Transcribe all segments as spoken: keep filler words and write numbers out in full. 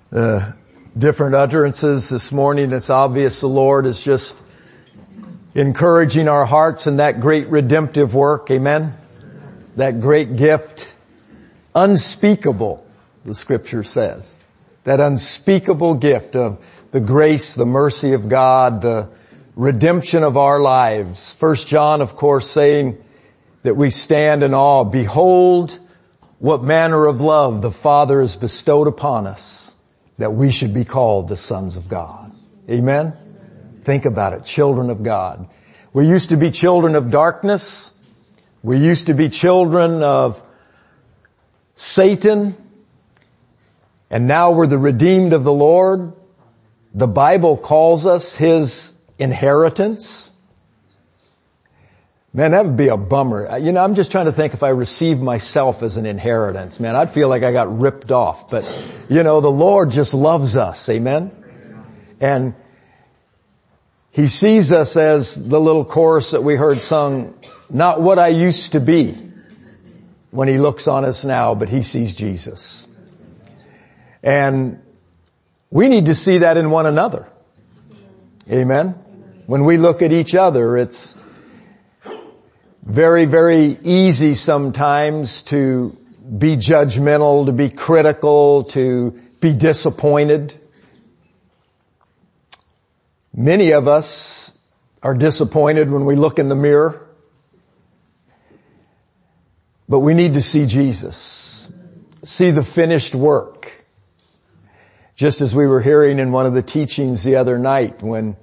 uh, different utterances this morning. It's obvious the Lord is just encouraging our hearts in that great redemptive work. Amen. That great gift, unspeakable, the scripture says. That unspeakable gift of the grace, the mercy of God, the redemption of our lives. First John, of course, saying that we stand in awe. Behold, what manner of love the Father has bestowed upon us, that we should be called the sons of God. Amen? Think about it, children of God. We used to be children of darkness. We used to be children of Satan. And now we're the redeemed of the Lord. The Bible calls us His inheritance. Man, that would be a bummer. You know, I'm just trying to think if I received myself as an inheritance. Man, I'd feel like I got ripped off. But, you know, the Lord just loves us. Amen? And He sees us as the little chorus that we heard sung, not what I used to be when He looks on us now, but He sees Jesus. And we need to see that in one another. Amen? When we look at each other, it's very, very easy sometimes to be judgmental, to be critical, to be disappointed. Many of us are disappointed when we look in the mirror. But we need to see Jesus. See the finished work. Just as we were hearing in one of the teachings the other night when,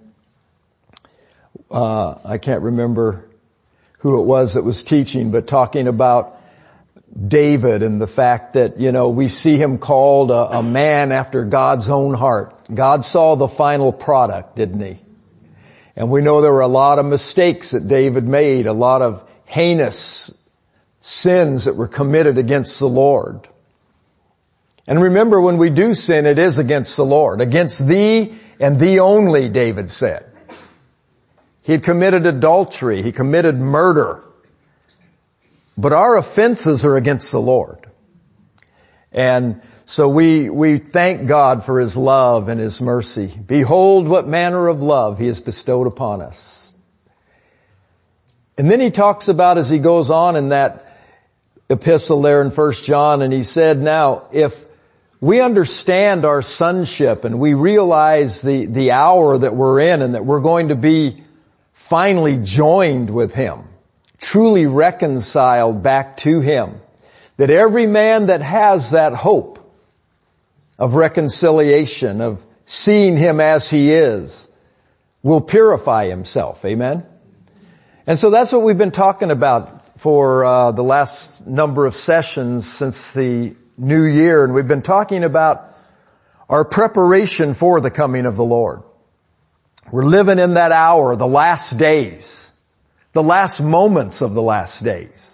uh, I can't remember who it was that was teaching, but talking about David and the fact that, you know, we see him called a, a man after God's own heart. God saw the final product, didn't He? And we know there were a lot of mistakes that David made, a lot of heinous sins that were committed against the Lord. And remember, when we do sin, it is against the Lord. Against Thee and Thee only, David said. He had committed adultery. He committed murder. But our offenses are against the Lord. And so we, we thank God for His love and His mercy. Behold what manner of love He has bestowed upon us. And then he talks about, as he goes on in that epistle there in First John, and he said, now, if we understand our sonship and we realize the, the hour that we're in and that we're going to be finally joined with Him, truly reconciled back to Him, that every man that has that hope of reconciliation, of seeing Him as He is, will purify himself. Amen? And so that's what we've been talking about for uh, the last number of sessions since the new year. And we've been talking about our preparation for the coming of the Lord. We're living in that hour, the last days, the last moments of the last days.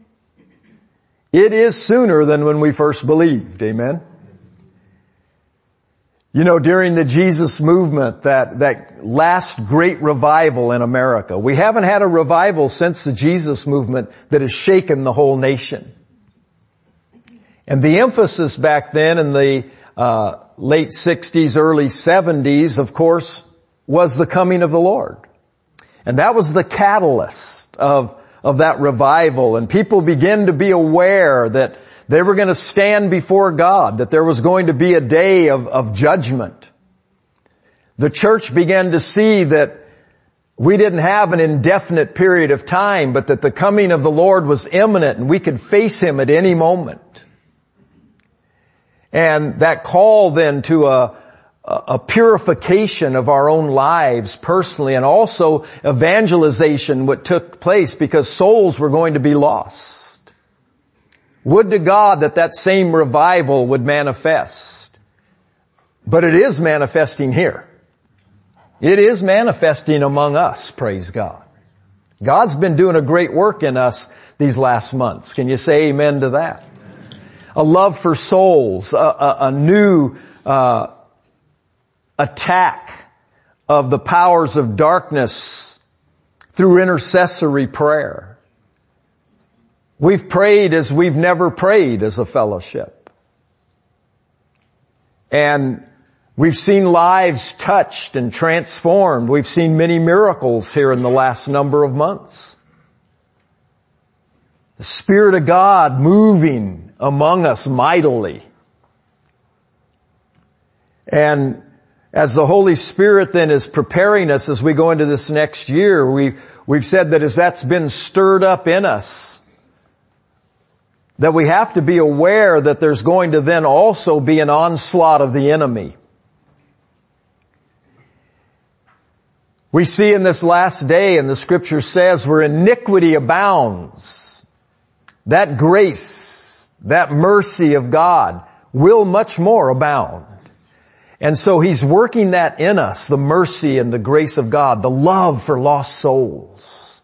It is sooner than when we first believed. Amen? You know, during the Jesus movement, that, that last great revival in America, we haven't had a revival since the Jesus movement that has shaken the whole nation. And the emphasis back then in the uh, late sixties, early seventies, of course, was the coming of the Lord. And that was the catalyst of, of that revival. And people began to be aware that they were going to stand before God, that there was going to be a day of, of judgment. The church began to see that we didn't have an indefinite period of time, but that the coming of the Lord was imminent and we could face Him at any moment. And that call then to a a purification of our own lives personally, and also evangelization what took place because souls were going to be lost. Would to God that that same revival would manifest. But it is manifesting here. It is manifesting among us, praise God. God's been doing a great work in us these last months. Can you say amen to that? A love for souls, a, a, a new uh attack of the powers of darkness through intercessory prayer. We've prayed as we've never prayed as a fellowship. And we've seen lives touched and transformed. We've seen many miracles here in the last number of months. The Spirit of God moving among us mightily. And as the Holy Spirit then is preparing us as we go into this next year, we, we've said that as that's been stirred up in us, that we have to be aware that there's going to then also be an onslaught of the enemy. We see in this last day, and the Scripture says, where iniquity abounds, that grace, that mercy of God will much more abound. And so He's working that in us, the mercy and the grace of God, the love for lost souls.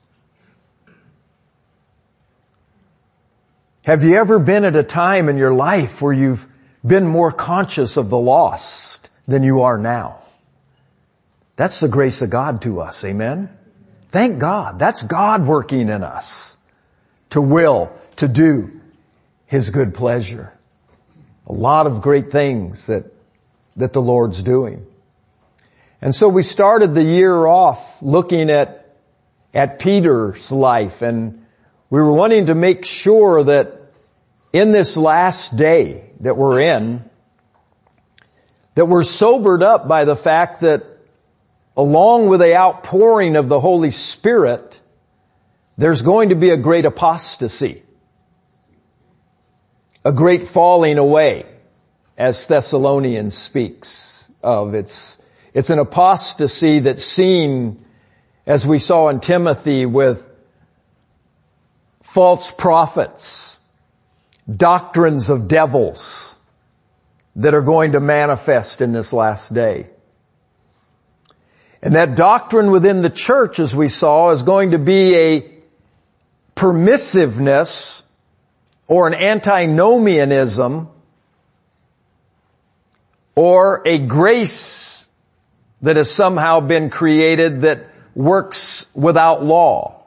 Have you ever been at a time in your life where you've been more conscious of the lost than you are now? That's the grace of God to us, amen? Thank God. That's God working in us to will, to do His good pleasure. A lot of great things that that the Lord's doing. And so we started the year off looking at, at Peter's life, and we were wanting to make sure that in this last day that we're in, that we're sobered up by the fact that along with the outpouring of the Holy Spirit, there's going to be a great apostasy, a great falling away, as Thessalonians speaks of. It's, it's an apostasy that's seen, as we saw in Timothy, with false prophets, doctrines of devils that are going to manifest in this last day. And that doctrine within the church, as we saw, is going to be a permissiveness or an antinomianism, or a grace that has somehow been created that works without law.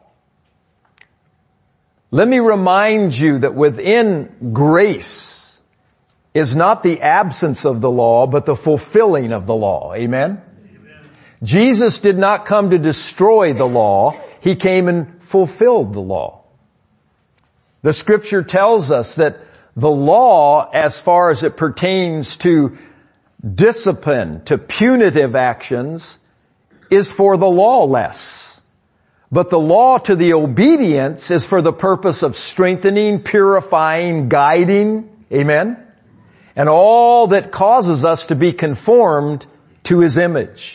Let me remind you that within grace is not the absence of the law, but the fulfilling of the law. Amen? Amen. Jesus did not come to destroy the law. He came and fulfilled the law. The Scripture tells us that the law, as far as it pertains to discipline, to punitive actions, is for the lawless. But the law to the obedience is for the purpose of strengthening, purifying, guiding. Amen? And all that causes us to be conformed to His image.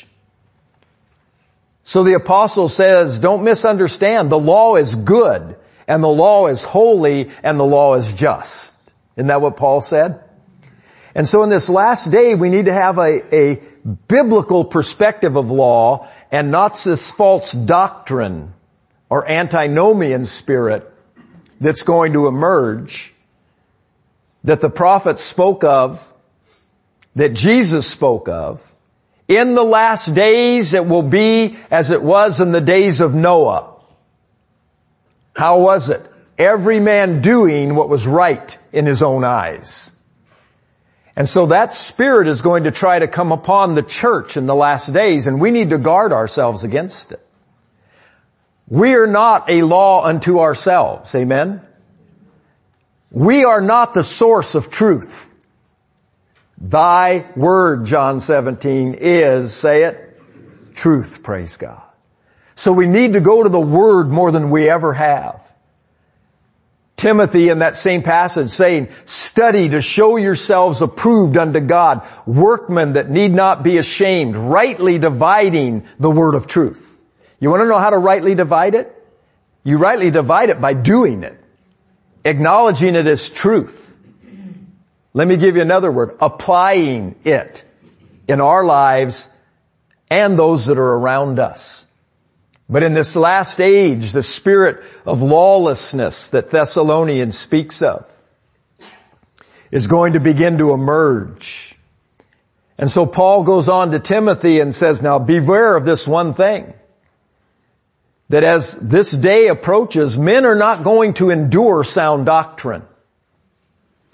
So the apostle says, don't misunderstand. The law is good, and the law is holy, and the law is just. Isn't that what Paul said? And so in this last day, we need to have a, a biblical perspective of law and not this false doctrine or antinomian spirit that's going to emerge that the prophets spoke of, that Jesus spoke of. In the last days, it will be as it was in the days of Noah. How was it? Every man doing what was right in his own eyes. And so that spirit is going to try to come upon the church in the last days, and we need to guard ourselves against it. We are not a law unto ourselves. Amen? We are not the source of truth. Thy word, John seventeen, is, say it, truth, praise God. So we need to go to the word more than we ever have. Timothy in that same passage saying, study to show yourselves approved unto God, workmen that need not be ashamed, rightly dividing the word of truth. You want to know how to rightly divide it? You rightly divide it by doing it, acknowledging it as truth. Let me give you another word, applying it in our lives and those that are around us. But in this last age, the spirit of lawlessness that Thessalonians speaks of is going to begin to emerge. And so Paul goes on to Timothy and says, now beware of this one thing, that as this day approaches, men are not going to endure sound doctrine.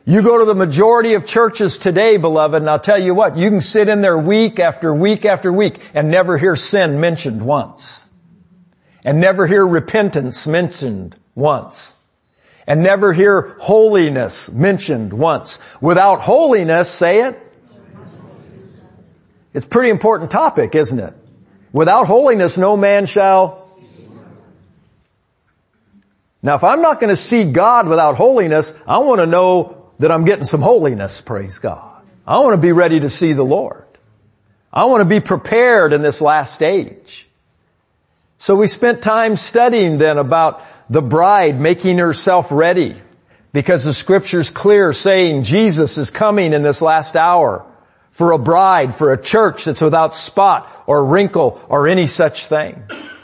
You go to the majority of churches today, beloved, and I'll tell you what, you can sit in there week after week after week and never hear sin mentioned once. And never hear repentance mentioned once. And never hear holiness mentioned once. Without holiness, say it. It's a pretty important topic, isn't it? Without holiness, no man shall. Now, if I'm not going to see God without holiness, I want to know that I'm getting some holiness, praise God. I want to be ready to see the Lord. I want to be prepared in this last age. So we spent time studying then about the bride making herself ready, because the Scripture's clear saying Jesus is coming in this last hour for a bride, for a church that's without spot or wrinkle or any such thing.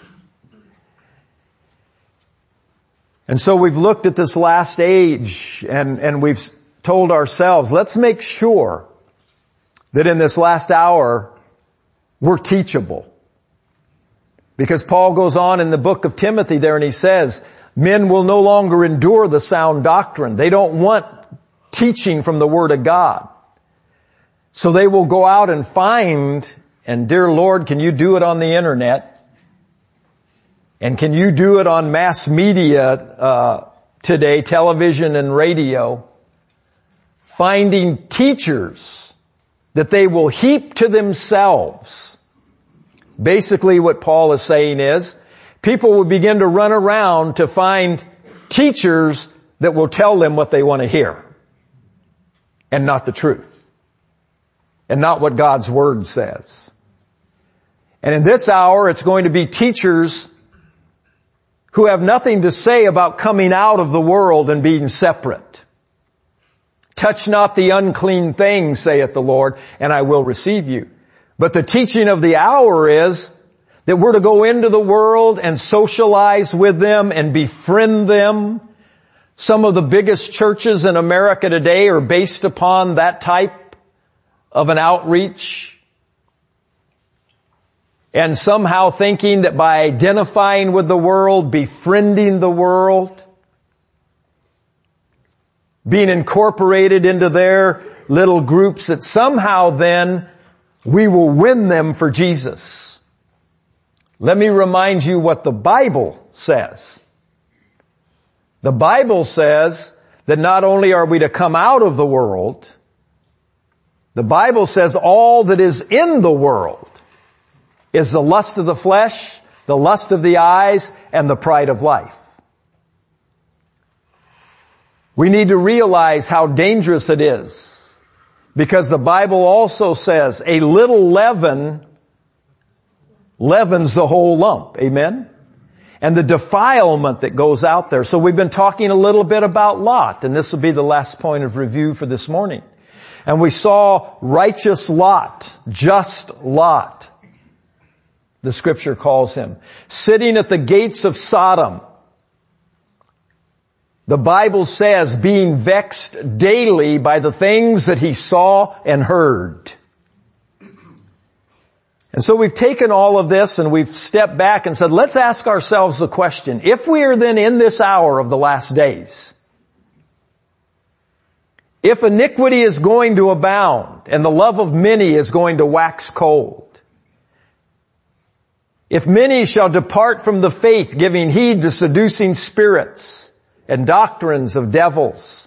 And so we've looked at this last age and, and we've told ourselves, let's make sure that in this last hour we're teachable. Because Paul goes on in the book of Timothy there and he says, men will no longer endure the sound doctrine. They don't want teaching from the Word of God. So they will go out and find, and dear Lord, can you do it on the internet? And can you do it on mass media uh today, television and radio? Finding teachers that they will heap to themselves. Basically what Paul is saying is, people will begin to run around to find teachers that will tell them what they want to hear. And not the truth. And not what God's Word says. And in this hour, it's going to be teachers who have nothing to say about coming out of the world and being separate. Touch not the unclean thing, saith the Lord, and I will receive you. But the teaching of the hour is that we're to go into the world and socialize with them and befriend them. Some of the biggest churches in America today are based upon that type of an outreach. And somehow thinking that by identifying with the world, befriending the world, being incorporated into their little groups, that somehow then we will win them for Jesus. Let me remind you what the Bible says. The Bible says that not only are we to come out of the world, the Bible says all that is in the world is the lust of the flesh, the lust of the eyes, and the pride of life. We need to realize how dangerous it is, because the Bible also says a little leaven leavens the whole lump. Amen? And the defilement that goes out there. So we've been talking a little bit about Lot, and this will be the last point of review for this morning. And we saw righteous Lot, just Lot, the Scripture calls him, sitting at the gates of Sodom. The Bible says being vexed daily by the things that he saw and heard. And so we've taken all of this and we've stepped back and said, let's ask ourselves the question, if we are then in this hour of the last days, if iniquity is going to abound and the love of many is going to wax cold, if many shall depart from the faith, giving heed to seducing spirits and doctrines of devils,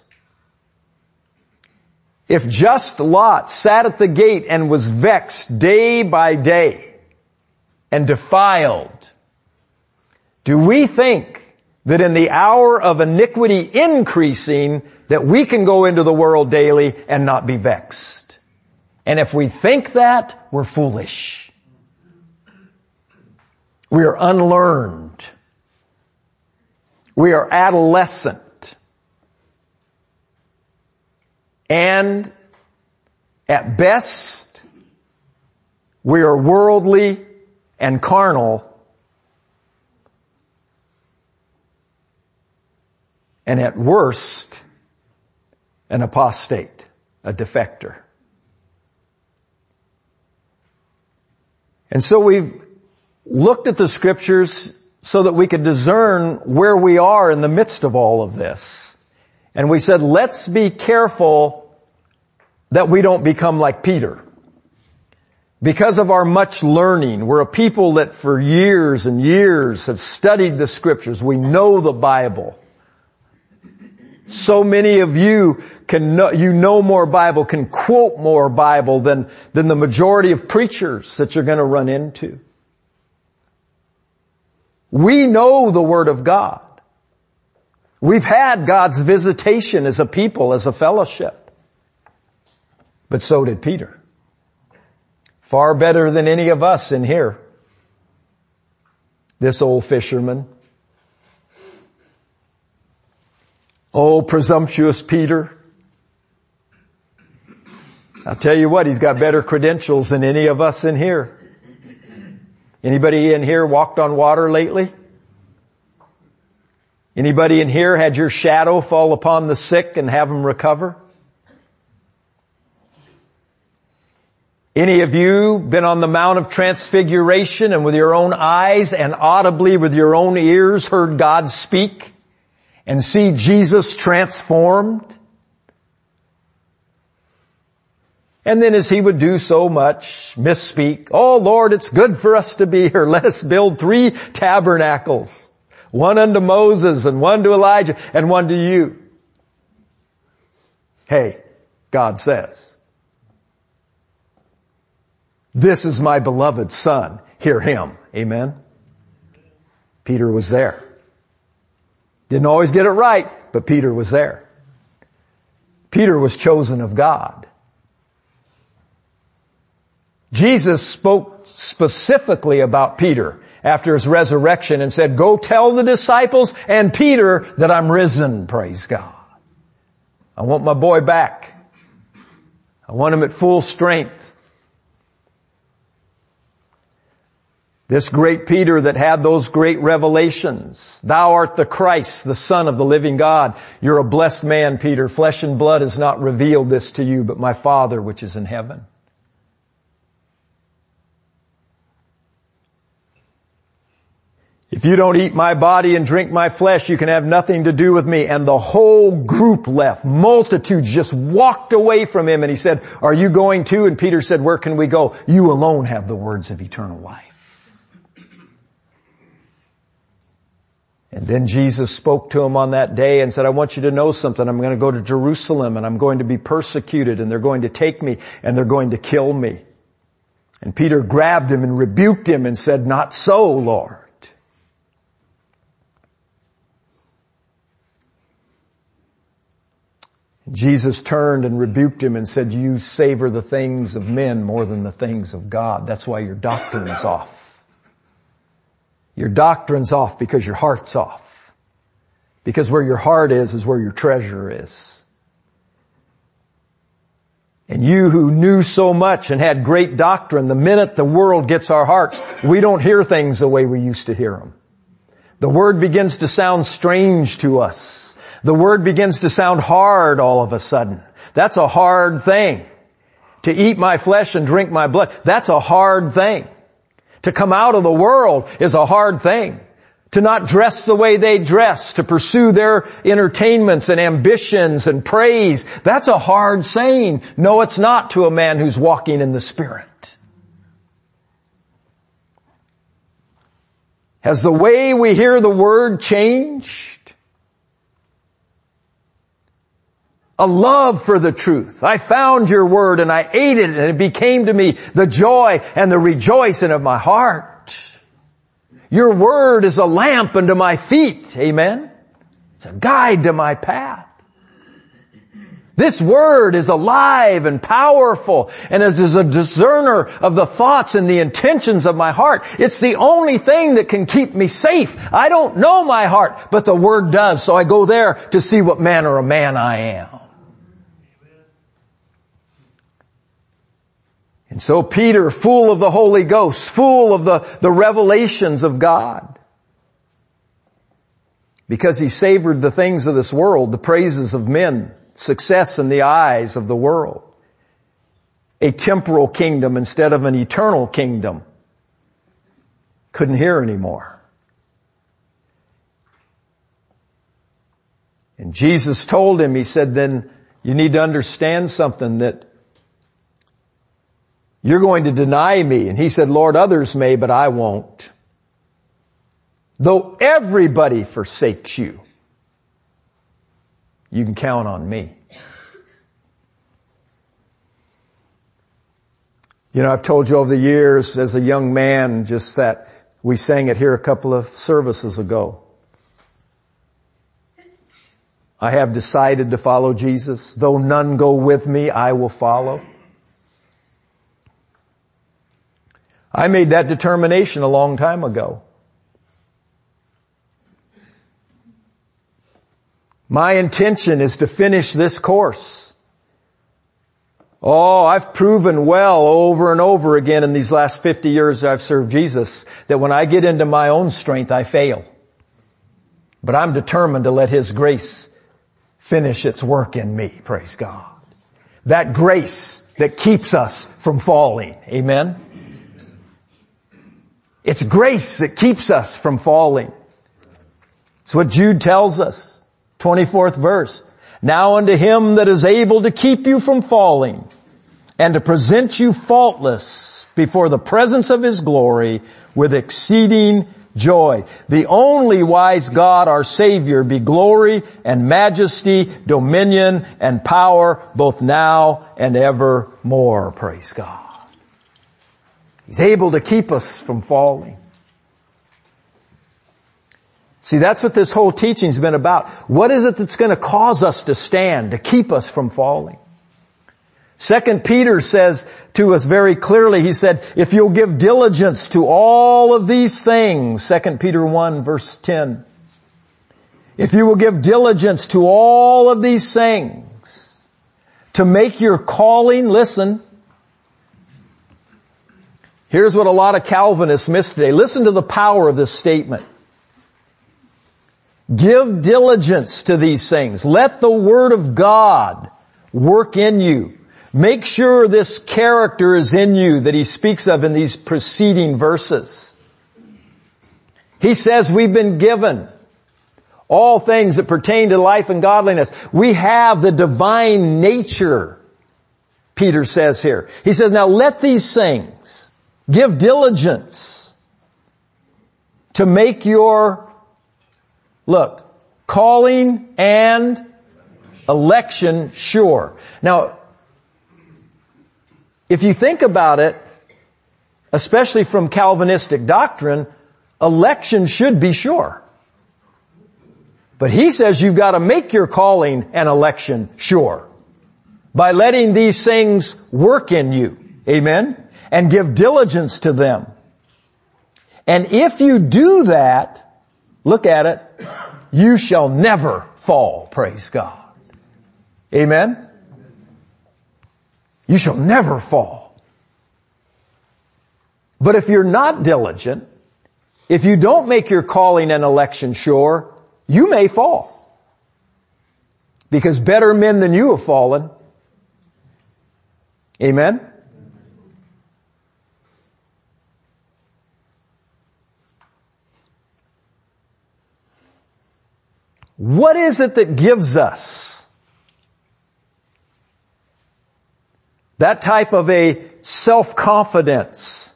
if just Lot sat at the gate and was vexed day by day and defiled, do we think that in the hour of iniquity increasing that we can go into the world daily and not be vexed? And if we think that, we're foolish. We are unlearned. We are adolescent. And at best, we are worldly and carnal. And at worst, an apostate, a defector. And so we've looked at the Scriptures so that we could discern where we are in the midst of all of this. And we said, let's be careful that we don't become like Peter. Because of our much learning, we're a people that for years and years have studied the scriptures. We know the Bible. So many of you can know, you know more Bible, can quote more Bible than, than the majority of preachers that you're going to run into. We know the Word of God. We've had God's visitation as a people, as a fellowship. But so did Peter. Far better than any of us in here. This old fisherman. Oh, presumptuous Peter. I'll tell you what, he's got better credentials than any of us in here. Anybody in here walked on water lately? Anybody in here had your shadow fall upon the sick and have them recover? Any of you been on the Mount of Transfiguration and with your own eyes and audibly with your own ears heard God speak and see Jesus transformed? And then as he would do so much, misspeak, oh Lord, it's good for us to be here. Let us build three tabernacles. One unto Moses and one to Elijah and one to you. Hey, God says, this is my beloved Son. Hear him. Amen. Peter was there. Didn't always get it right, but Peter was there. Peter was chosen of God. Jesus spoke specifically about Peter after his resurrection and said, go tell the disciples and Peter that I'm risen, praise God. I want my boy back. I want him at full strength. This great Peter that had those great revelations. Thou art the Christ, the Son of the living God. You're a blessed man, Peter. Flesh and blood has not revealed this to you, but my Father which is in heaven. If you don't eat my body and drink my flesh, you can have nothing to do with me. And the whole group left. Multitudes just walked away from him. And he said, are you going too? And Peter said, where can we go? You alone have the words of eternal life. And then Jesus spoke to him on that day and said, I want you to know something. I'm going to go to Jerusalem and I'm going to be persecuted and they're going to take me and they're going to kill me. And Peter grabbed him and rebuked him and said, not so, Lord. Jesus turned and rebuked him and said, you savor the things of men more than the things of God. That's why your doctrine's off. Your doctrine's off because your heart's off. Because where your heart is, is where your treasure is. And you who knew so much and had great doctrine, the minute the world gets our hearts, we don't hear things the way we used to hear them. The word begins to sound strange to us. The word begins to sound hard all of a sudden. That's a hard thing. To eat my flesh and drink my blood, that's a hard thing. To come out of the world is a hard thing. To not dress the way they dress, to pursue their entertainments and ambitions and praise, that's a hard saying. No, it's not to a man who's walking in the Spirit. Has the way we hear the word changed? A love for the truth. I found your word and I ate it and it became to me the joy and the rejoicing of my heart. Your word is a lamp unto my feet. Amen. It's a guide to my path. This word is alive and powerful and is a discerner of the thoughts and the intentions of my heart. It's the only thing that can keep me safe. I don't know my heart, but the word does. So I go there to see what manner of man I am. And so Peter, full of the Holy Ghost, full of the, the revelations of God, because he savored the things of this world, the praises of men, success in the eyes of the world, a temporal kingdom instead of an eternal kingdom, couldn't hear anymore. And Jesus told him, he said, then you need to understand something, that you're going to deny me. And he said, Lord, others may, but I won't. Though everybody forsakes you, you can count on me. You know, I've told you over the years as a young man, just that we sang it here a couple of services ago. I have decided to follow Jesus. Though none go with me, I will follow. I made that determination a long time ago. My intention is to finish this course. Oh, I've proven well over and over again in these last fifty years I've served Jesus that when I get into my own strength, I fail. But I'm determined to let His grace finish its work in me. Praise God. That grace that keeps us from falling. Amen. It's grace that keeps us from falling. It's what Jude tells us. twenty-fourth verse. Now unto Him that is able to keep you from falling and to present you faultless before the presence of His glory with exceeding joy. The only wise God, our Savior, be glory and majesty, dominion and power, both now and evermore. Praise God. He's able to keep us from falling. See, that's what this whole teaching's been about. What is it that's going to cause us to stand, to keep us from falling? Second Peter says to us very clearly, he said, if you'll give diligence to all of these things, Second Peter one verse ten, if you will give diligence to all of these things, to make your calling, listen, here's what a lot of Calvinists miss today. Listen to the power of this statement. Give diligence to these things. Let the Word of God work in you. Make sure this character is in you that he speaks of in these preceding verses. He says we've been given all things that pertain to life and godliness. We have the divine nature, Peter says here. He says, now let these things, give diligence to make your Look, calling and election sure. Now, if you think about it, especially from Calvinistic doctrine, election should be sure. But he says you've got to make your calling and election sure by letting these things work in you. Amen? And give diligence to them. And if you do that, look at it, you shall never fall, praise God. Amen? You shall never fall. But if you're not diligent, if you don't make your calling and election sure, you may fall. Because better men than you have fallen. Amen? What is it that gives us that type of a self-confidence?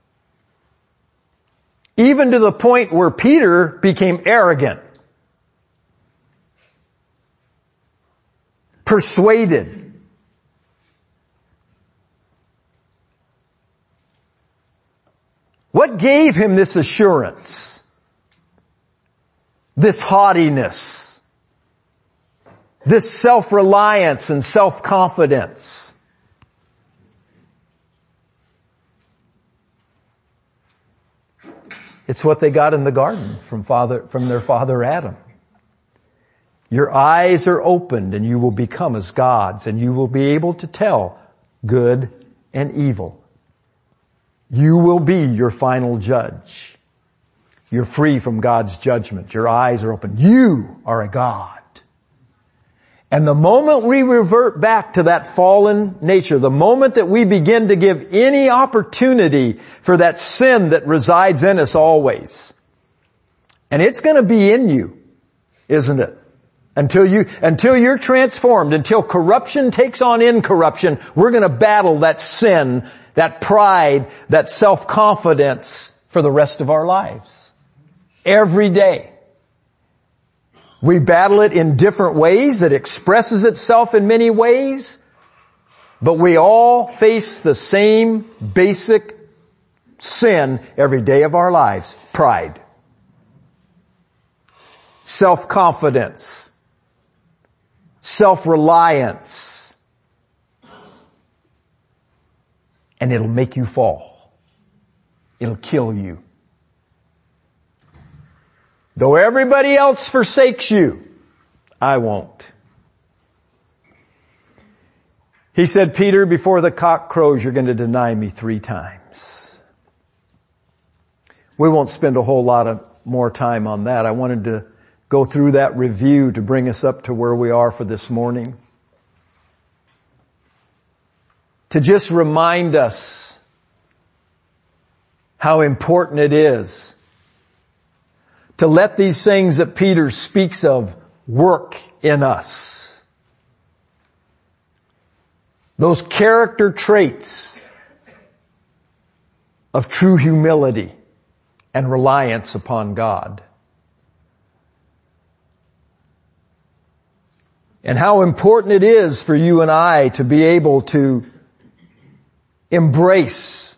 Even to the point where Peter became arrogant, persuaded. What gave him this assurance? This haughtiness, this self-reliance and self-confidence. It's what they got in the garden from father, from their father Adam. Your eyes are opened and you will become as gods, and you will be able to tell good and evil. You will be your final judge. You're free from God's judgment. Your eyes are open. You are a God. And the moment we revert back to that fallen nature, the moment that we begin to give any opportunity for that sin that resides in us always, and it's going to be in you, isn't it? Until you, until you're transformed, until corruption takes on incorruption, we're going to battle that sin, that pride, that self-confidence for the rest of our lives. Every day. We battle it in different ways. It expresses itself in many ways. But we all face the same basic sin every day of our lives. Pride. Self-confidence. Self-reliance. And it'll make you fall. It'll kill you. Though everybody else forsakes you, I won't. He said, Peter, before the cock crows, you're going to deny me three times. We won't spend a whole lot of more time on that. I wanted to go through that review to bring us up to where we are for this morning. To just remind us how important it is to let these things that Peter speaks of work in us. Those character traits of true humility and reliance upon God. And how important it is for you and I to be able to embrace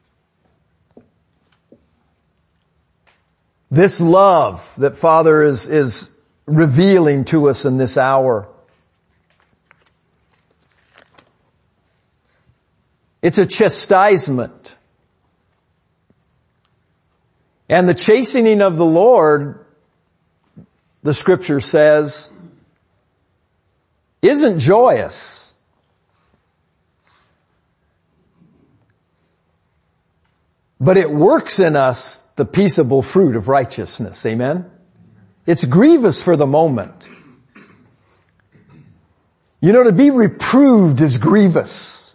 this love that Father is, is revealing to us in this hour. It's a chastisement. And the chastening of the Lord, the Scripture says, isn't joyous. But it works in us the peaceable fruit of righteousness. Amen? It's grievous for the moment. You know, to be reproved is grievous.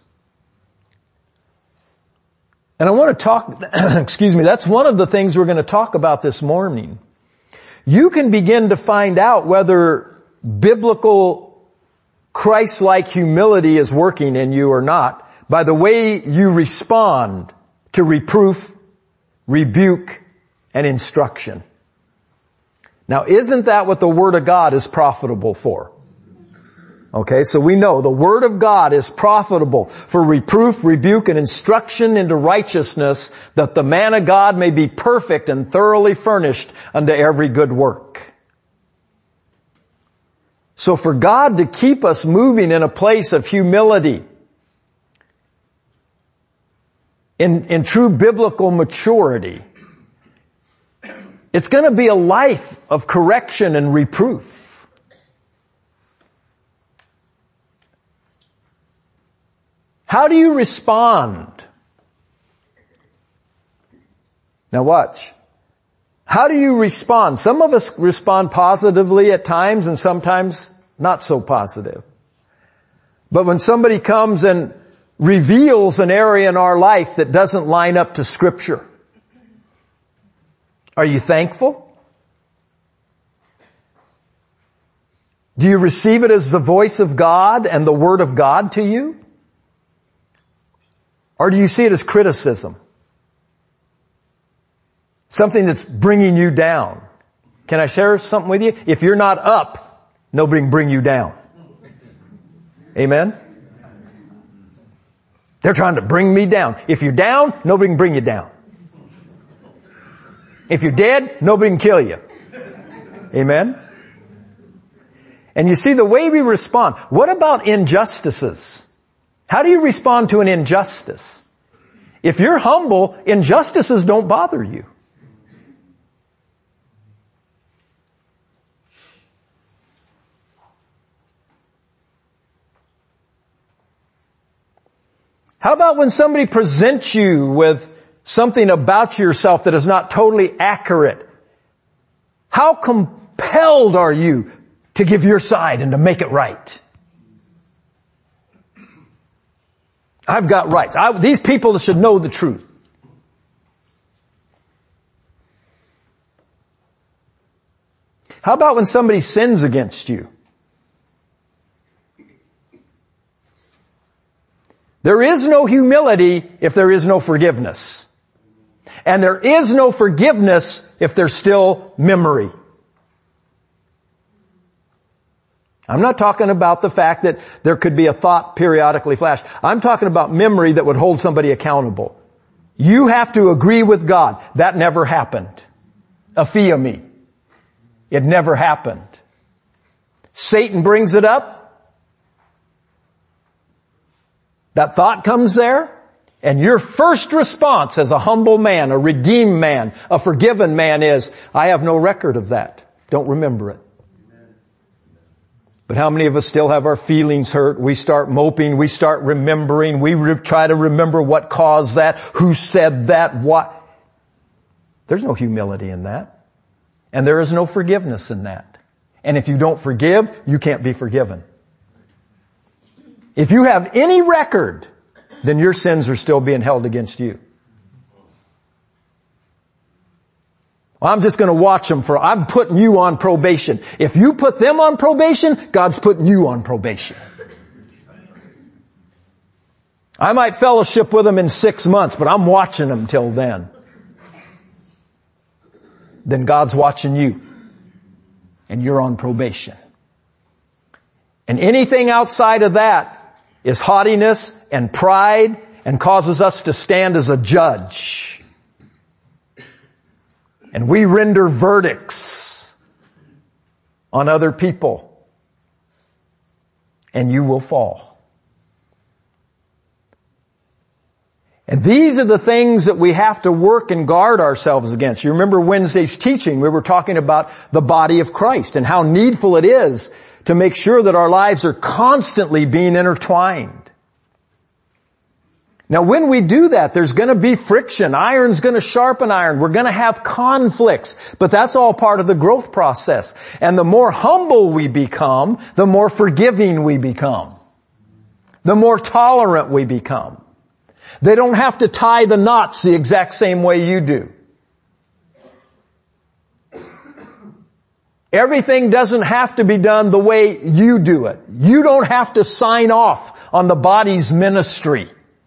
And I want to talk, excuse me, that's one of the things we're going to talk about this morning. You can begin to find out whether biblical Christ-like humility is working in you or not by the way you respond to reproof, rebuke, and instruction. Now, isn't that what the Word of God is profitable for? Okay, so we know the Word of God is profitable for reproof, rebuke, and instruction into righteousness, that the man of God may be perfect and thoroughly furnished unto every good work. So for God to keep us moving in a place of humility, in, in true biblical maturity, it's going to be a life of correction and reproof. How do you respond? Now watch. How do you respond? Some of us respond positively at times and sometimes not so positive. But when somebody comes and reveals an area in our life that doesn't line up to Scripture, are you thankful? Do you receive it as the voice of God and the Word of God to you? Or do you see it as criticism? Something that's bringing you down. Can I share something with you? If you're not up, nobody can bring you down. Amen? They're trying to bring me down. If you're down, nobody can bring you down. If you're dead, nobody can kill you. Amen? And you see the way we respond. What about injustices? How do you respond to an injustice? If you're humble, injustices don't bother you. How about when somebody presents you with something about yourself that is not totally accurate? How compelled are you to give your side and to make it right? I've got rights. I, these people should know the truth. How about when somebody sins against you? There is no humility if there is no forgiveness. And there is no forgiveness if there's still memory. I'm not talking about the fact that there could be a thought periodically flash. I'm talking about memory that would hold somebody accountable. You have to agree with God. That never happened. Aphiemi. It never happened. Satan brings it up. That thought comes there. And your first response as a humble man, a redeemed man, a forgiven man is, I have no record of that. Don't remember it. But how many of us still have our feelings hurt? We start moping. We start remembering. We re- try to remember what caused that, who said that, what. There's no humility in that. And there is no forgiveness in that. And if you don't forgive, you can't be forgiven. If you have any record, then your sins are still being held against you. Well, I'm just going to watch them for, I'm putting you on probation. If you put them on probation, God's putting you on probation. I might fellowship with them in six months, but I'm watching them till then. Then God's watching you. And you're on probation. And anything outside of that is haughtiness and pride and causes us to stand as a judge. And we render verdicts on other people. And you will fall. And these are the things that we have to work and guard ourselves against. You remember Wednesday's teaching, we were talking about the body of Christ and how needful it is to make sure that our lives are constantly being intertwined. Now when we do that, there's going to be friction. Iron's going to sharpen iron. We're going to have conflicts. But that's all part of the growth process. And the more humble we become, the more forgiving we become. The more tolerant we become. They don't have to tie the knots the exact same way you do. Everything doesn't have to be done the way you do it. You don't have to sign off on the body's ministry.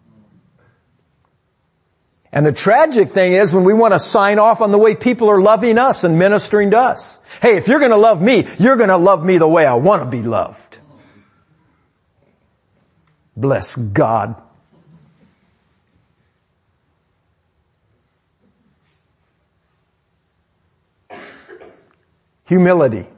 And the tragic thing is when we want to sign off on the way people are loving us and ministering to us. Hey, if you're going to love me, you're going to love me the way I want to be loved. Bless God. Humility.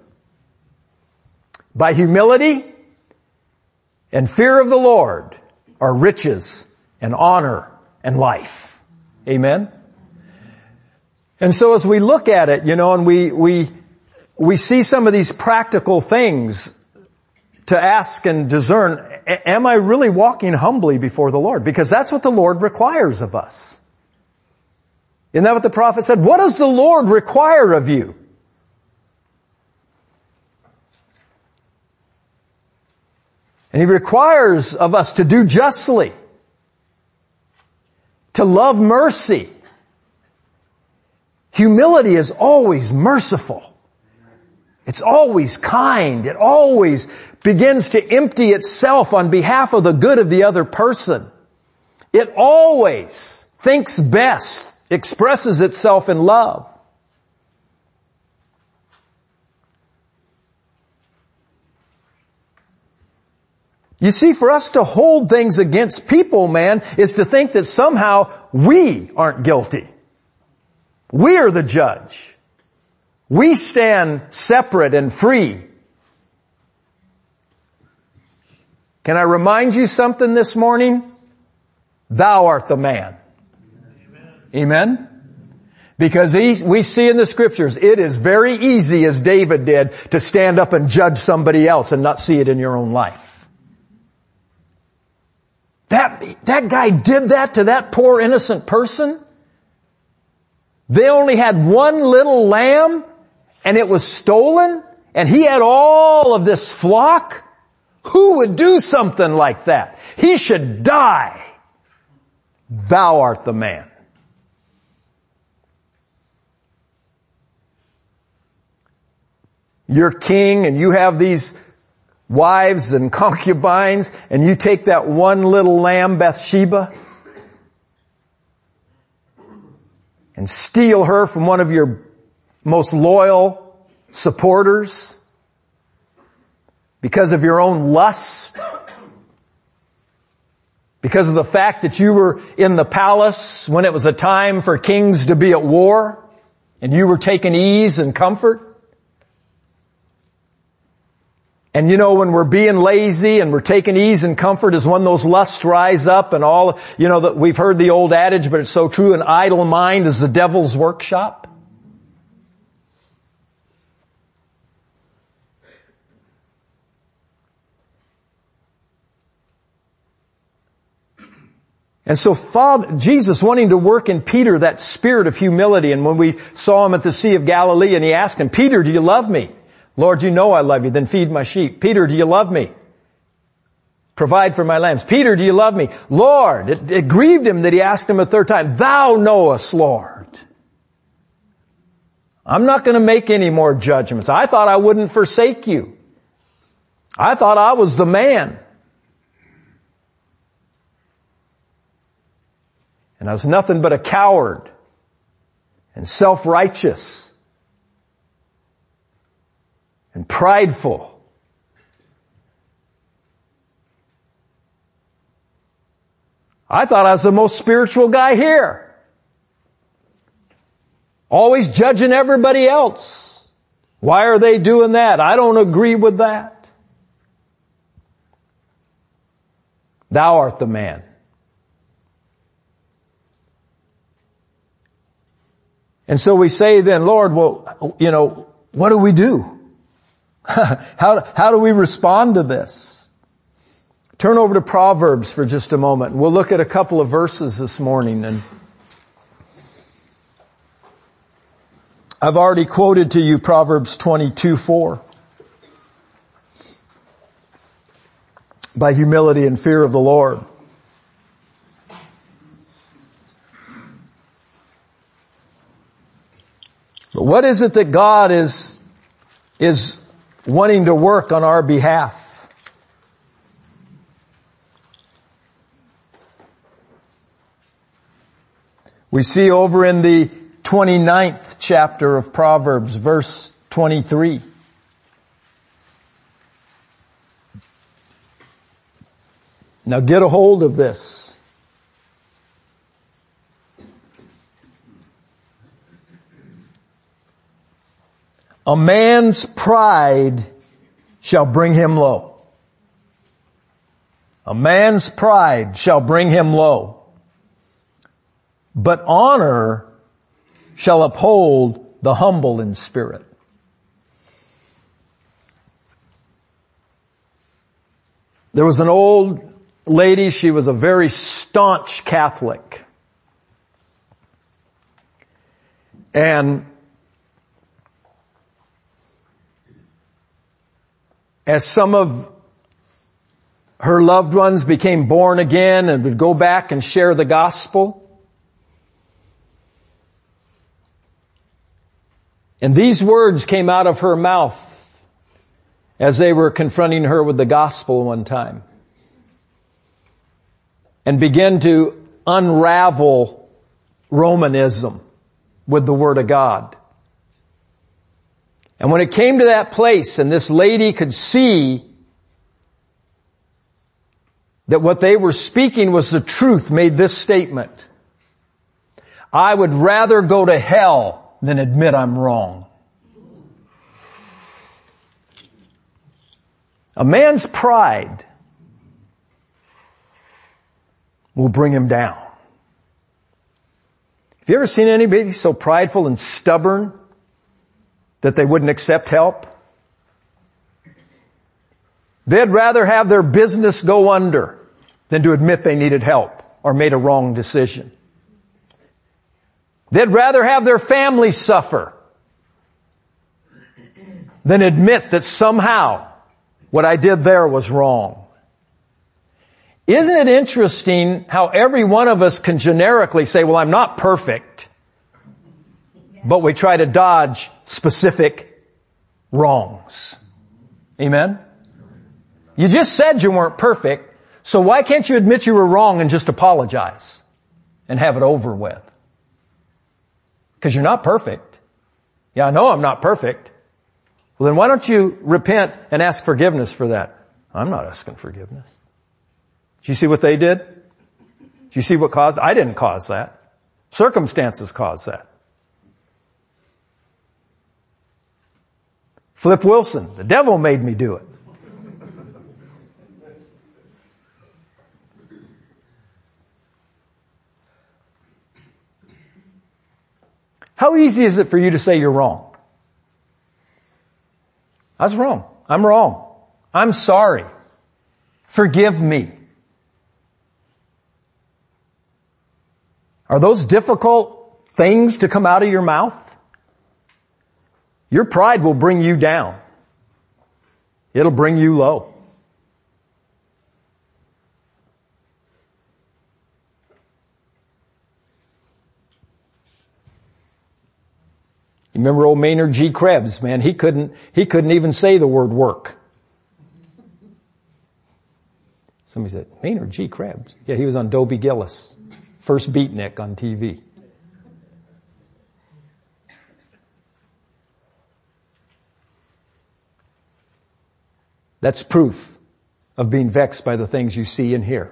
By humility and fear of the Lord are riches and honor and life. Amen? And so as we look at it, you know, and we, we, we see some of these practical things to ask and discern, am I really walking humbly before the Lord? Because that's what the Lord requires of us. Isn't that what the prophet said? What does the Lord require of you? And He requires of us to do justly, to love mercy. Humility is always merciful. It's always kind. It always begins to empty itself on behalf of the good of the other person. It always thinks best, expresses itself in love. You see, for us to hold things against people, man, is to think that somehow we aren't guilty. We are the judge. We stand separate and free. Can I remind you something this morning? Thou art the man. Amen? Amen? Because we see in the scriptures, it is very easy, as David did, to stand up and judge somebody else and not see it in your own life. That, that guy did that to that poor innocent person. They only had one little lamb and it was stolen and he had all of this flock. Who would do something like that? He should die. Thou art the man. you're king and you have these wives and concubines, and you take that one little lamb, Bathsheba, and steal her from one of your most loyal supporters because of your own lust, because of the fact that you were in the palace when it was a time for kings to be at war, and you were taking ease and comfort. And you know, when we're being lazy and we're taking ease and comfort is when those lusts rise up and all, you know, that we've heard the old adage, but it's so true, an idle mind is the devil's workshop. And so Father, Jesus wanting to work in Peter that spirit of humility, and when we saw him at the Sea of Galilee and he asked him, Peter, do you love me? Lord, you know I love you, then feed my sheep. Peter, do you love me? Provide for my lambs. Peter, do you love me? Lord, it, it grieved him that he asked him a third time, thou knowest, Lord. I'm not going to make any more judgments. I thought I wouldn't forsake you. I thought I was the man. And I was nothing but a coward and self-righteous and prideful. I thought I was the most spiritual guy here. Always judging everybody else. Why are they doing that? I don't agree with that. Thou art the man. And so we say then, Lord, well, you know, what do we do? how, how do we respond to this? Turn over to Proverbs for just a moment. We'll look at a couple of verses this morning. And I've already quoted to you Proverbs twenty-two four. By humility and fear of the Lord. But what is it that God is, is wanting to work on our behalf? We see over in the twenty-ninth chapter of Proverbs, verse twenty-three. Now get a hold of this. A man's pride shall bring him low. A man's pride shall bring him low. But honor shall uphold the humble in spirit. There was an old lady, she was a very staunch Catholic. And as some of her loved ones became born again and would go back and share the gospel, and these words came out of her mouth as they were confronting her with the gospel one time, and began to unravel Romanism with the Word of God. And when it came to that place and this lady could see that what they were speaking was the truth, made this statement: I would rather go to hell than admit I'm wrong. A man's pride will bring him down. Have you ever seen anybody so prideful and stubborn that they wouldn't accept help? They'd rather have their business go under than to admit they needed help or made a wrong decision. They'd rather have their family suffer than admit that somehow what I did there was wrong. Isn't it interesting how every one of us can generically say, well, I'm not perfect, but we try to dodge specific wrongs. Amen? You just said you weren't perfect, so why can't you admit you were wrong and just apologize and have it over with? Because you're not perfect. Yeah, I know I'm not perfect. Well, then why don't you repent and ask forgiveness for that? I'm not asking forgiveness. Do you see what they did? Do you see what caused? I didn't cause that. Circumstances caused that. Flip Wilson, the devil made me do it. How easy is it for you to say you're wrong? I was wrong. I'm wrong. I'm sorry. Forgive me. Are those difficult things to come out of your mouth? Your pride will bring you down. It'll bring you low. You remember old Maynard G. Krebs, man, he couldn't, he couldn't even say the word work. Somebody said, Maynard G. Krebs. Yeah, he was on Dobie Gillis. First beatnik on T V. That's proof of being vexed by the things you see and hear.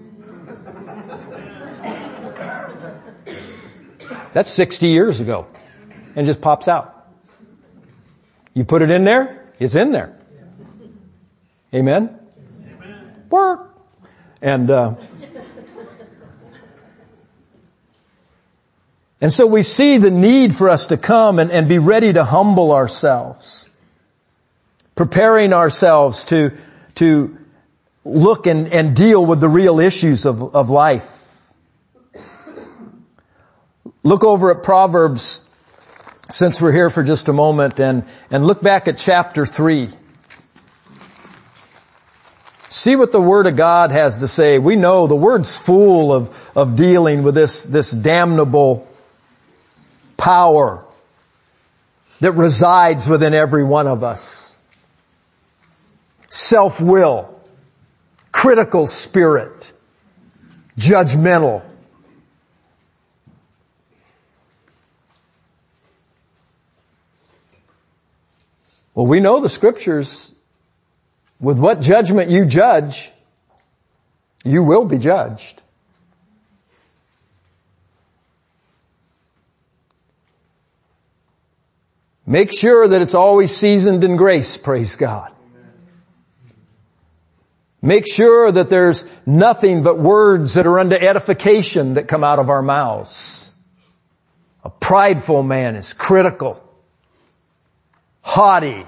That's sixty years ago. And just pops out. You put it in there, it's in there. Amen? Amen. Work. And, uh, and so we see the need for us to come and, and be ready to humble ourselves. Preparing ourselves to, to look and, and deal with the real issues of, of life. Look over at Proverbs, since we're here for just a moment, and, and look back at chapter three. See what the Word of God has to say. We know the Word's full of, of dealing with this, this damnable power that resides within every one of us. Self-will, critical spirit, judgmental. Well, we know the Scriptures. With what judgment you judge, you will be judged. Make sure that it's always seasoned in grace, praise God. Make sure that there's nothing but words that are unto edification that come out of our mouths. A prideful man is critical, haughty,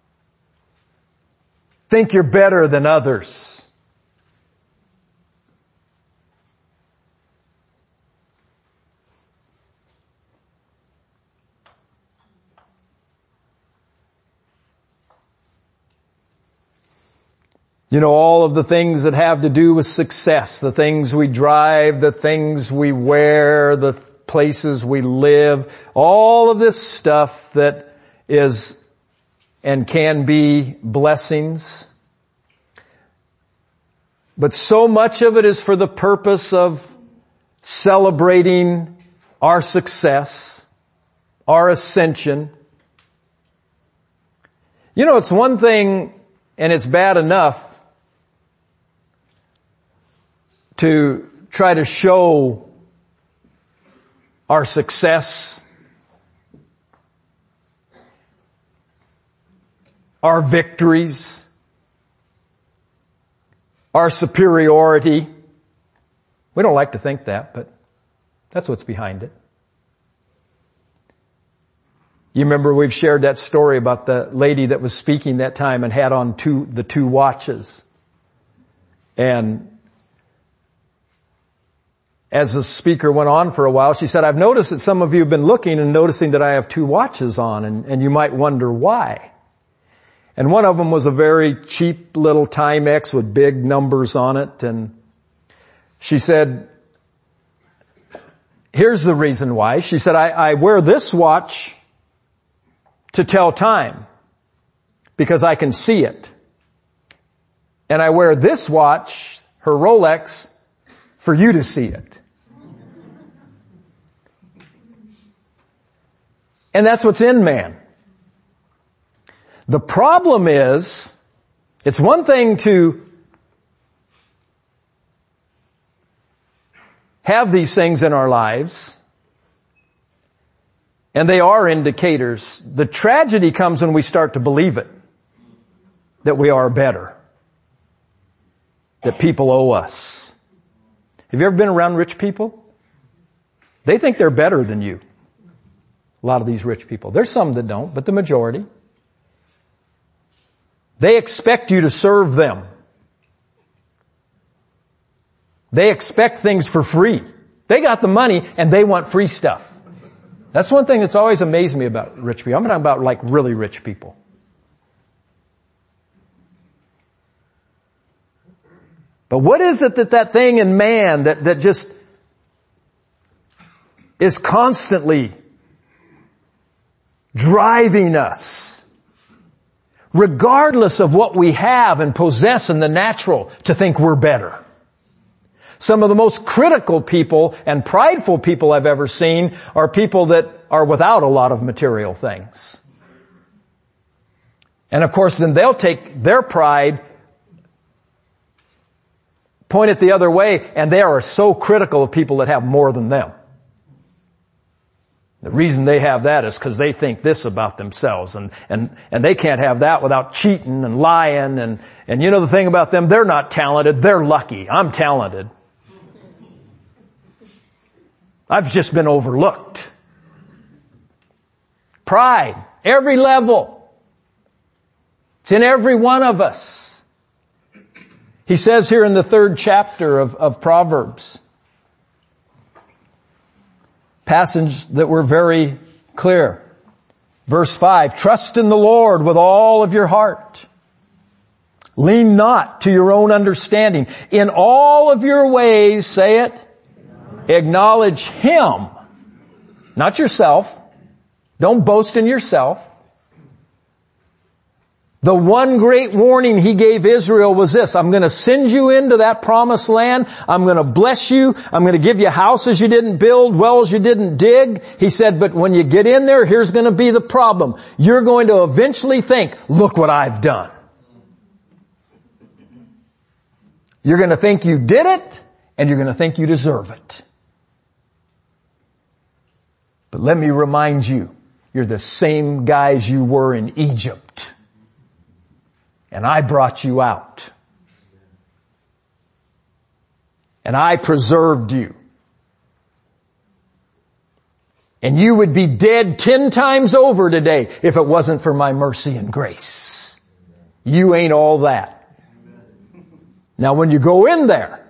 think you're better than others. You know, all of the things that have to do with success, the things we drive, the things we wear, the places we live, all of this stuff that is and can be blessings. But so much of it is for the purpose of celebrating our success, our ascension. You know, it's one thing, and it's bad enough, to try to show our success, our victories, our superiority. We don't like to think that, but that's what's behind it. You remember we've shared that story about the lady that was speaking that time and had on two, the two watches. And as the speaker went on for a while, she said, I've noticed that some of you have been looking and noticing that I have two watches on, and, and you might wonder why. And one of them was a very cheap little Timex with big numbers on it. And she said, here's the reason why. She said, I, I wear this watch to tell time. because I can see it. And I wear this watch, her Rolex, for you to see it. And that's what's in man. The problem is, it's one thing to have these things in our lives, and they are indicators. The tragedy comes when we start to believe it, that we are better, that people owe us. Have you ever been around rich people? They think they're better than you. A lot of these rich people. There's some that don't, but the majority. They expect you to serve them. They expect things for free. They got the money and they want free stuff. That's one thing that's always amazed me about rich people. I'm talking about like really rich people. But what is it that that thing in man that, that just is constantly driving us, regardless of what we have and possess in the natural, to think we're better? Some of the most critical people and prideful people I've ever seen are people that are without a lot of material things. And of course, then they'll take their pride, point it the other way, and they are so critical of people that have more than them. The reason they have that is because they think this about themselves, and, and, and they can't have that without cheating and lying, and, and you know the thing about them, they're not talented, they're lucky. I'm talented. I've just been overlooked. Pride, every level. It's in every one of us. He says here in the third chapter of, of Proverbs, passage that were very clear. Verse five, trust in the Lord with all of your heart. Lean not to your own understanding. In all of your ways, say it, acknowledge Him, not yourself. Don't boast in yourself. The one great warning He gave Israel was this: I'm going to send you into that promised land. I'm going to bless you. I'm going to give you houses you didn't build, wells you didn't dig. He said, but when you get in there, here's going to be the problem. You're going to eventually think, look what I've done. You're going to think you did it, and you're going to think you deserve it. But let me remind you, you're the same guys you were in Egypt. And I brought you out. And I preserved you. And you would be dead ten times over today if it wasn't for my mercy and grace. You ain't all that. Now when you go in there,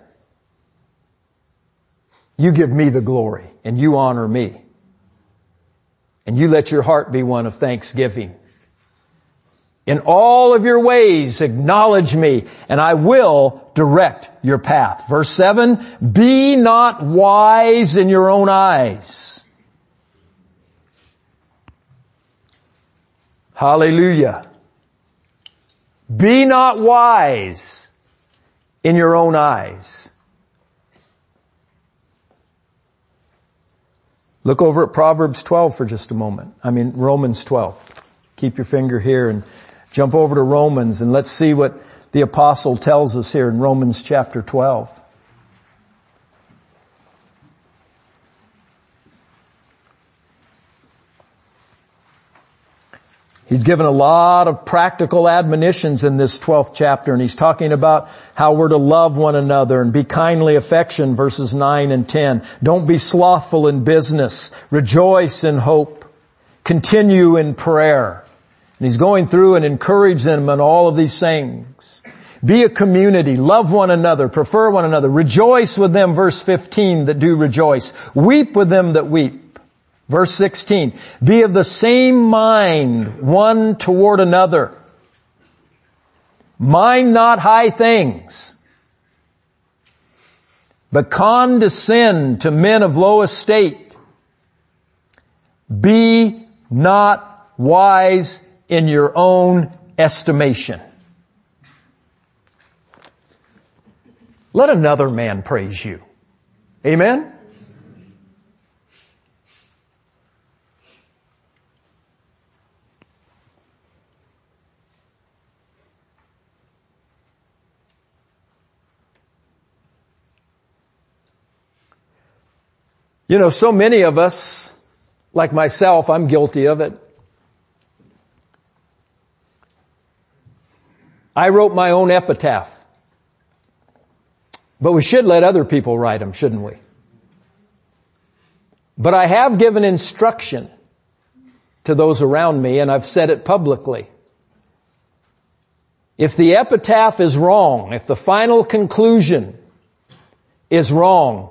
you give me the glory and you honor me. And you let your heart be one of thanksgiving. In all of your ways, acknowledge me, and I will direct your path. Verse seven, be not wise in your own eyes. Hallelujah. Be not wise in your own eyes. Look over at Proverbs twelve for just a moment. I mean, Romans twelve. Keep your finger here and jump over to Romans, and let's see what the apostle tells us here in Romans chapter twelve. He's given a lot of practical admonitions in this twelfth chapter, and he's talking about how we're to love one another and be kindly affection, verses nine and ten. Don't be slothful in business. Rejoice in hope. Continue in prayer. And he's going through and encourage them on all of these things. Be a community. Love one another. Prefer one another. Rejoice with them, verse fifteen, that do rejoice. Weep with them that weep. Verse sixteen, be of the same mind one toward another. Mind not high things, but condescend to men of low estate. Be not wise in your own estimation. Let another man praise you. Amen? You know, so many of us, like myself, I'm guilty of it. I wrote my own epitaph. But we should let other people write them, shouldn't we? But I have given instruction to those around me, and I've said it publicly. If the epitaph is wrong, if the final conclusion is wrong,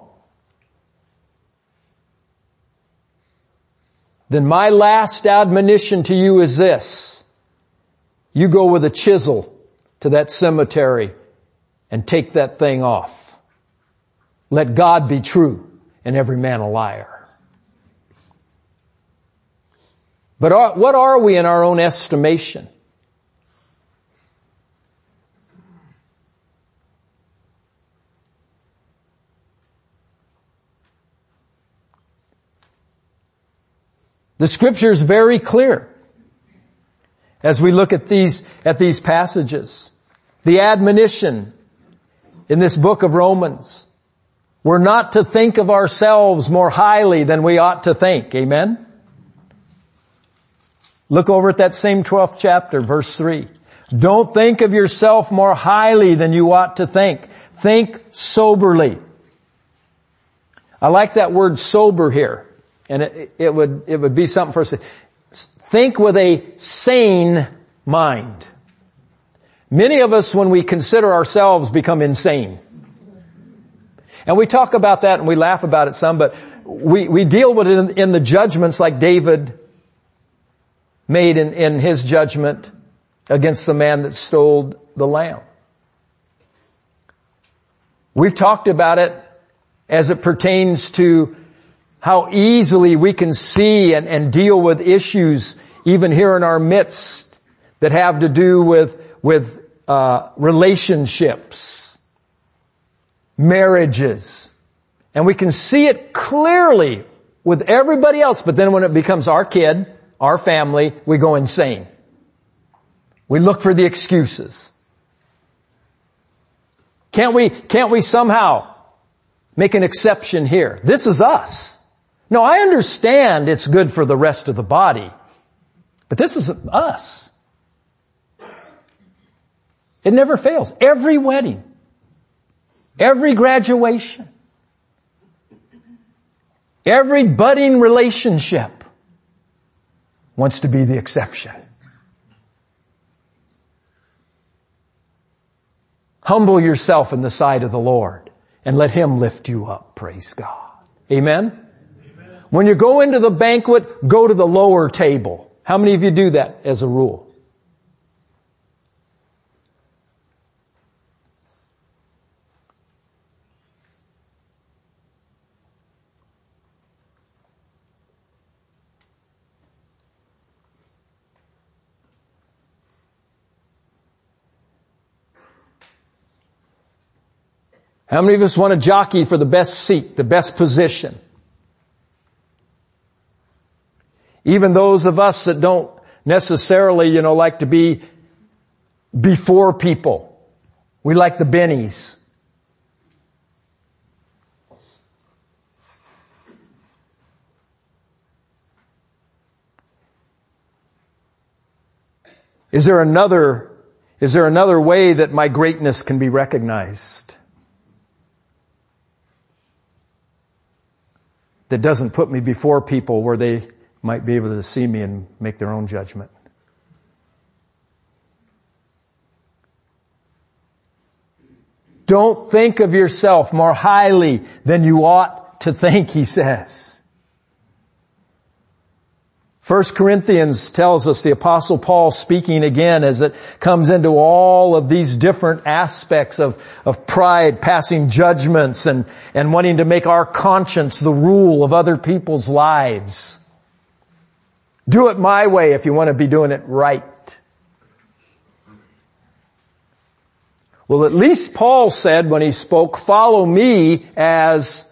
then my last admonition to you is this. You go with a chisel to that cemetery and take that thing off. Let God be true and every man a liar. But are, what are we in our own estimation? The Scripture is very clear as we look at these, at these passages. The admonition in this book of Romans. We're not to think of ourselves more highly than we ought to think. Amen? Look over at that same twelfth chapter, verse three. Don't think of yourself more highly than you ought to think. Think soberly. I like that word sober here. And it, it would, it would be something for us to think with a sane mind. Many of us, when we consider ourselves, become insane. And we talk about that and we laugh about it some, but we, we deal with it in, in the judgments like David made in, in his judgment against the man that stole the lamb. We've talked about it as it pertains to how easily we can see and, and deal with issues even here in our midst that have to do with, with, uh, relationships, marriages. And we can see it clearly with everybody else, but then when it becomes our kid, our family, we go insane. We look for the excuses. Can't we, can't we somehow make an exception here? This is us. No, I understand it's good for the rest of the body, but this is us. It never fails. Every wedding, every graduation, every budding relationship wants to be the exception. Humble yourself in the sight of the Lord and let Him lift you up. Praise God. Amen? When you go into the banquet, go to the lower table. How many of you do that as a rule? How many of us want to jockey for the best seat, the best position? Even those of us that don't necessarily, you know, like to be before people. We like the bennies. Is there another, is there another way that my greatness can be recognized? That doesn't put me before people where they might be able to see me and make their own judgment. Don't think of yourself more highly than you ought to think, he says. First Corinthians tells us, the Apostle Paul speaking again as it comes into all of these different aspects of, of pride, passing judgments and, and wanting to make our conscience the rule of other people's lives. Do it my way if you want to be doing it right. Well, at least Paul said when he spoke, follow me as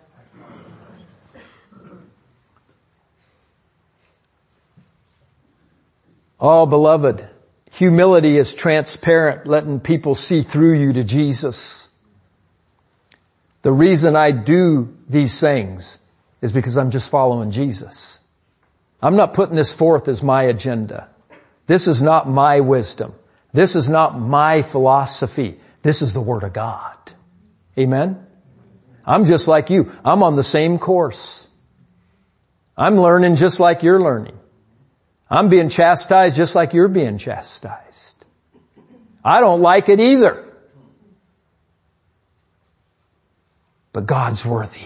oh, beloved, humility is transparent, letting people see through you to Jesus. The reason I do these things is because I'm just following Jesus. I'm not putting this forth as my agenda. This is not my wisdom. This is not my philosophy. This is the Word of God. Amen? I'm just like you. I'm on the same course. I'm learning just like you're learning. I'm being chastised just like you're being chastised. I don't like it either. But God's worthy.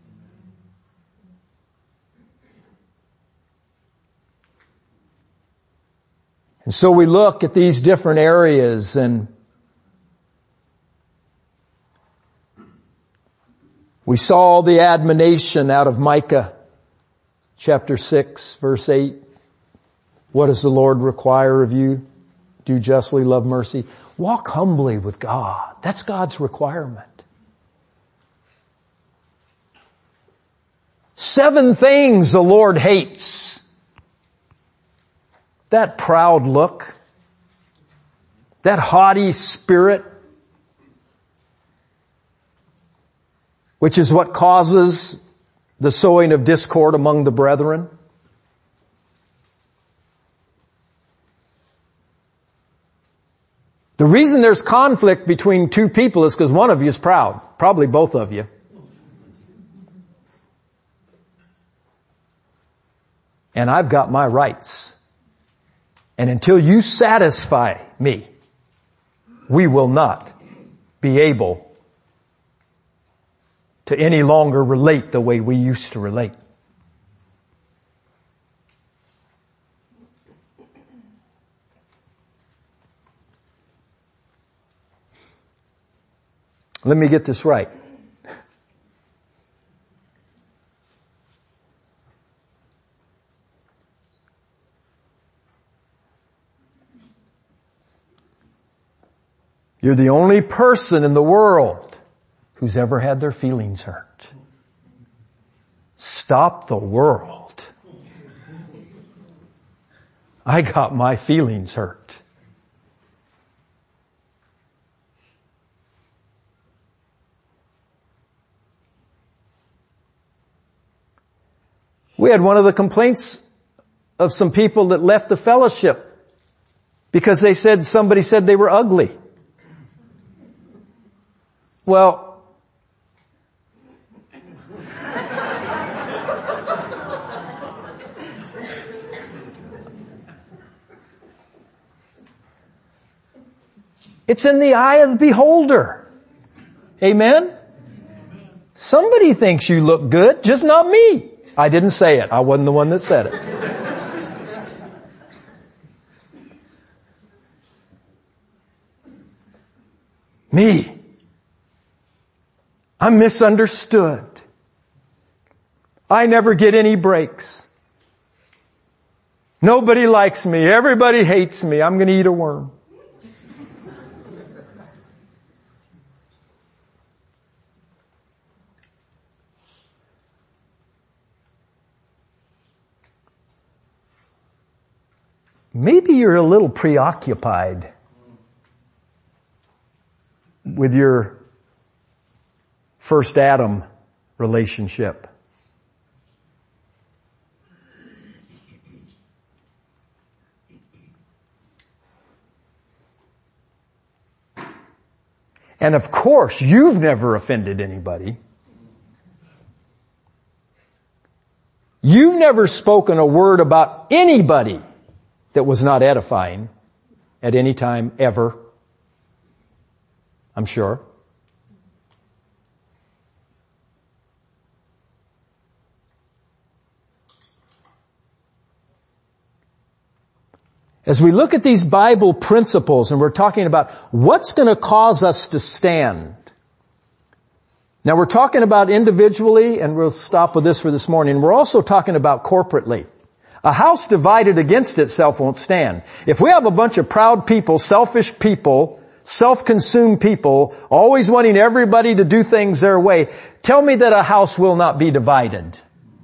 And so we look at these different areas, and we saw the admonition out of Micah chapter six, verse eight. What does the Lord require of you? Do justly, love mercy. Walk humbly with God. That's God's requirement. Seven things the Lord hates. That proud look, that haughty spirit, which is what causes the sowing of discord among the brethren. The reason there's conflict between two people is because one of you is proud. Probably both of you. And I've got my rights. And until you satisfy me, we will not be able to any longer relate the way we used to relate. Let me get this right. You're the only person in the world who's ever had their feelings hurt. Stop the world. I got my feelings hurt. We had one of the complaints of some people that left the fellowship because they said, somebody said they were ugly. Well, it's in the eye of the beholder. Amen? Somebody thinks you look good, just not me. I didn't say it. I wasn't the one that said it. Me. I'm misunderstood. I never get any breaks. Nobody likes me. Everybody hates me. I'm going to eat a worm. Maybe you're a little preoccupied with your first Adam relationship. And of course, you've never offended anybody. You've never spoken a word about anybody that was not edifying at any time, ever. I'm sure. As we look at these Bible principles and we're talking about what's going to cause us to stand. Now we're talking about individually, and we'll stop with this for this morning. We're also talking about corporately. A house divided against itself won't stand. If we have a bunch of proud people, selfish people, self-consumed people, always wanting everybody to do things their way. Tell me that a house will not be divided.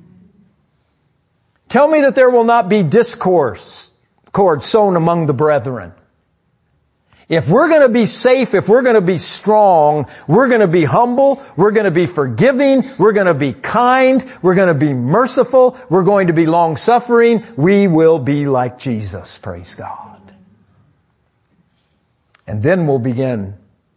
Tell me that there will not be discourse, cord sown among the brethren. If we're going to be safe, if we're going to be strong, we're going to be humble, we're going to be forgiving, we're going to be kind, we're going to be merciful, we're going to be long-suffering, we will be like Jesus, praise God. And then we'll begin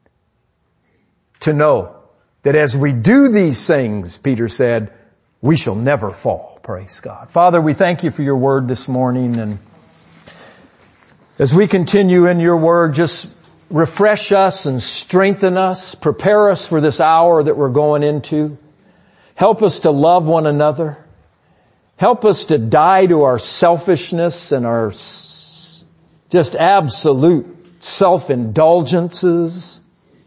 to know that as we do these things, Peter said, we shall never fall, praise God. Father, we thank you for your word this morning, and as we continue in your word, just refresh us and strengthen us, prepare us for this hour that we're going into. Help us to love one another. Help us to die to our selfishness and our just absolute self-indulgences.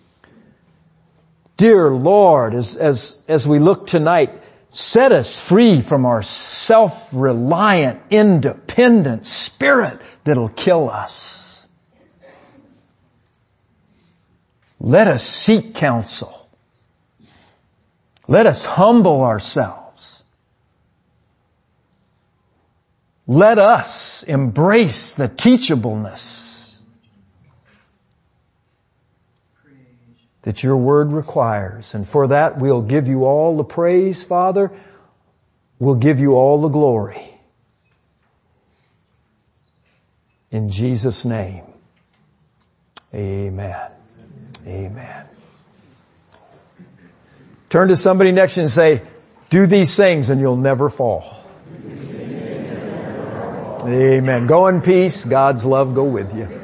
Dear Lord, as, as, as we look tonight, set us free from our self-reliant, independent spirit that'll kill us. Let us seek counsel. Let us humble ourselves. Let us embrace the teachableness that your word requires. And for that, we'll give you all the praise, Father. We'll give you all the glory. In Jesus' name, amen. Amen. Turn to somebody next to you and say, do these things and you'll never fall. Amen. Go in peace. God's love go with you.